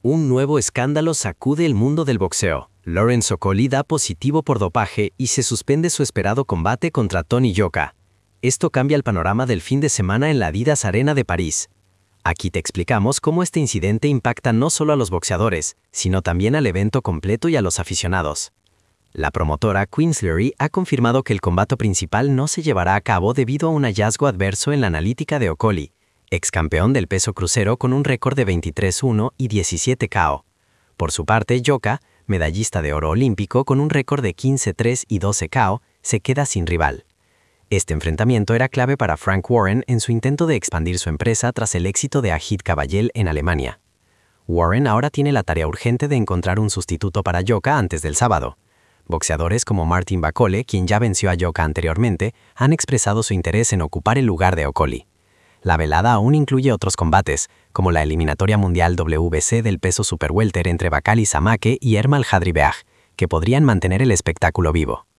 Un nuevo escándalo sacude el mundo del boxeo. Lawrence Okolie da positivo por dopaje y se suspende su esperado combate contra Tony Yoka. Esto cambia el panorama del fin de semana en la Adidas Arena de París. Aquí te explicamos cómo este incidente impacta no solo a los boxeadores, sino también al evento completo y a los aficionados. La promotora Queensberry ha confirmado que el combate principal no se llevará a cabo debido a un hallazgo adverso en la analítica de Okolie, ex campeón del peso crucero con un récord de 23-1 y 17 KO. Por su parte, Yoka, medallista de oro olímpico con un récord de 15-3 y 12 KO, se queda sin rival. Este enfrentamiento era clave para Frank Warren en su intento de expandir su empresa tras el éxito de Agit Kabayel en Alemania. Warren ahora tiene la tarea urgente de encontrar un sustituto para Yoka antes del sábado. Boxeadores como Martin Bakole, quien ya venció a Yoka anteriormente, han expresado su interés en ocupar el lugar de Okolie. La velada aún incluye otros combates, como la eliminatoria mundial WBC del peso superwelter entre Bakali Samake y Ermal Hadribeag, que podrían mantener el espectáculo vivo.